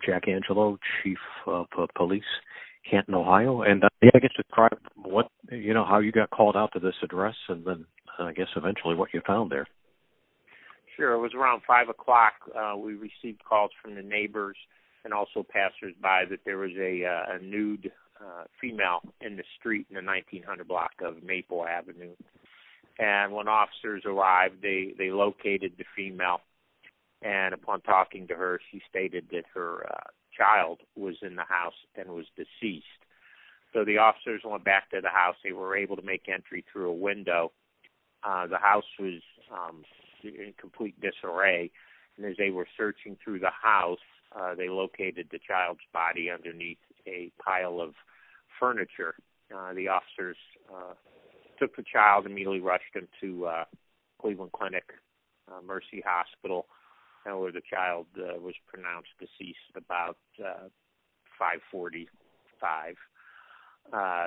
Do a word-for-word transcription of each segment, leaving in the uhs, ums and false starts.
Jack Angelo, Chief of uh, Police, Canton, Ohio. And uh, yeah, I guess describe what, you know, how you got called out to this address, and then uh, I guess eventually what you found there. Sure. It was around five o'clock. Uh, we received calls from the neighbors and also passersby that there was a, uh, a nude uh, female in the street in the nineteen hundred block of Maple Avenue. And when officers arrived, they, they located the female. And upon talking to her, she stated that her uh, child was in the house and was deceased. So the officers went back to the house. They were able to make entry through a window. Uh, the house was um, in complete disarray. And as they were searching through the house, uh, they located the child's body underneath a pile of furniture. Uh, the officers uh, took the child, immediately rushed him to uh, Cleveland Clinic, uh, Mercy Hospital, uh, where the child uh, was pronounced deceased about uh, five forty-five. Uh,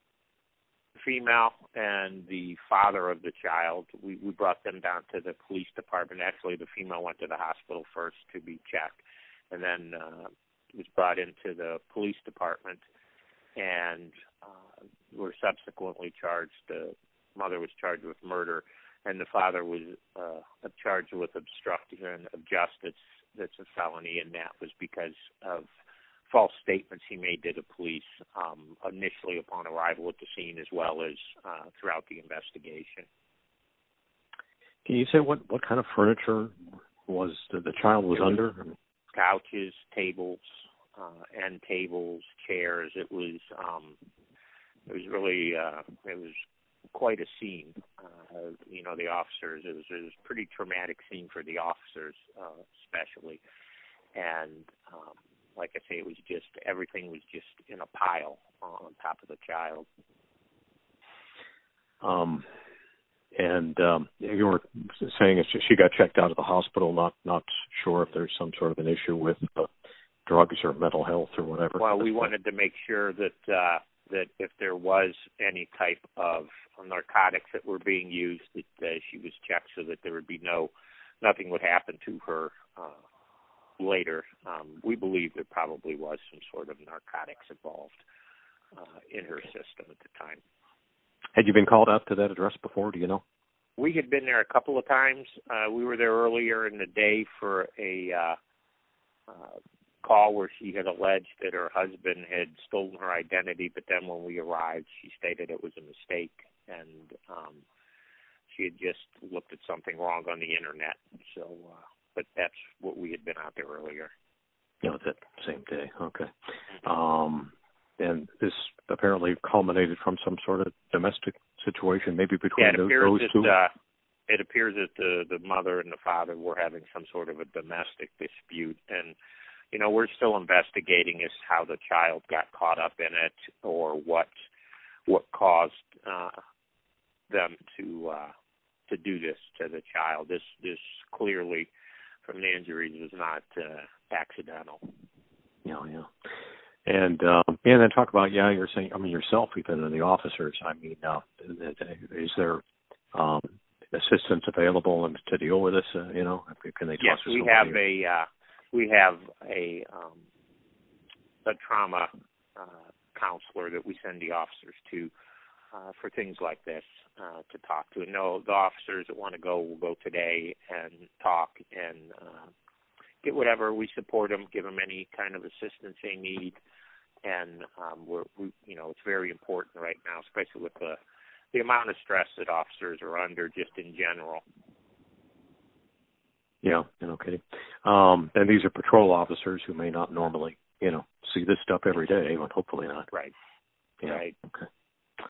female and the father of the child, we, we brought them down to the police department. Actually, the female went to the hospital first to be checked, and then uh, was brought into the police department and uh, were subsequently charged. The mother was charged with murder, and the father was uh, charged with obstruction of justice. That's a felony, and that was because of false statements he made to the police um, initially upon arrival at the scene, as well as uh, throughout the investigation. Can you say what, what kind of furniture was the, the child was, was under? Couches, tables, uh, end tables, chairs. It was um, it was really uh, it was quite a scene. Uh, you know, the officers. It was, it was a pretty traumatic scene for the officers, uh, especially, and. Um, Like I say, it was just, everything was just in a pile on top of the child. Um, and um, you were saying she got checked out of the hospital, not not sure if there's some sort of an issue with uh, drugs or mental health or whatever. Well, we wanted to make sure that uh, that if there was any type of narcotics that were being used, that uh, she was checked so that there would be no, nothing would happen to her uh later. Um, we believe there probably was some sort of narcotics involved uh, in her system at the time. Had you been called out to that address before? Do you know? We had been there a couple of times. Uh, we were there earlier in the day for a uh, uh, call where she had alleged that her husband had stolen her identity, but then when we arrived, she stated it was a mistake, and um, she had just looked at something wrong on the internet. So, uh, but that's what we had been out there earlier. Yeah, that same day. Okay. Um, and this apparently culminated from some sort of domestic situation, maybe between yeah, it those, appears those that, two? Uh, it appears that the, the mother and the father were having some sort of a domestic dispute. And, you know, we're still investigating as how the child got caught up in it or what what caused uh, them to uh, to do this to the child. This this clearly, from the injuries, was not uh, accidental. Yeah, yeah. And um, and then talk about, yeah, you're saying, I mean, yourself, even in the officers, I mean, uh, is there um, assistance available and to deal with this? Uh, you know, can they talk yes, to we somebody? have a uh, we have a um, a trauma uh, counselor that we send the officers to uh, for things like this uh, to talk to. And no, the officers that want to go will go today and talk and uh, get whatever. We support them, give them any kind of assistance they need. And um, we're, we, you know, it's very important right now, especially with the the amount of stress that officers are under, just in general. Yeah, no kidding. Um, and these are patrol officers who may not normally, you know, see this stuff every day, but hopefully not. Right. Yeah. Right. Okay.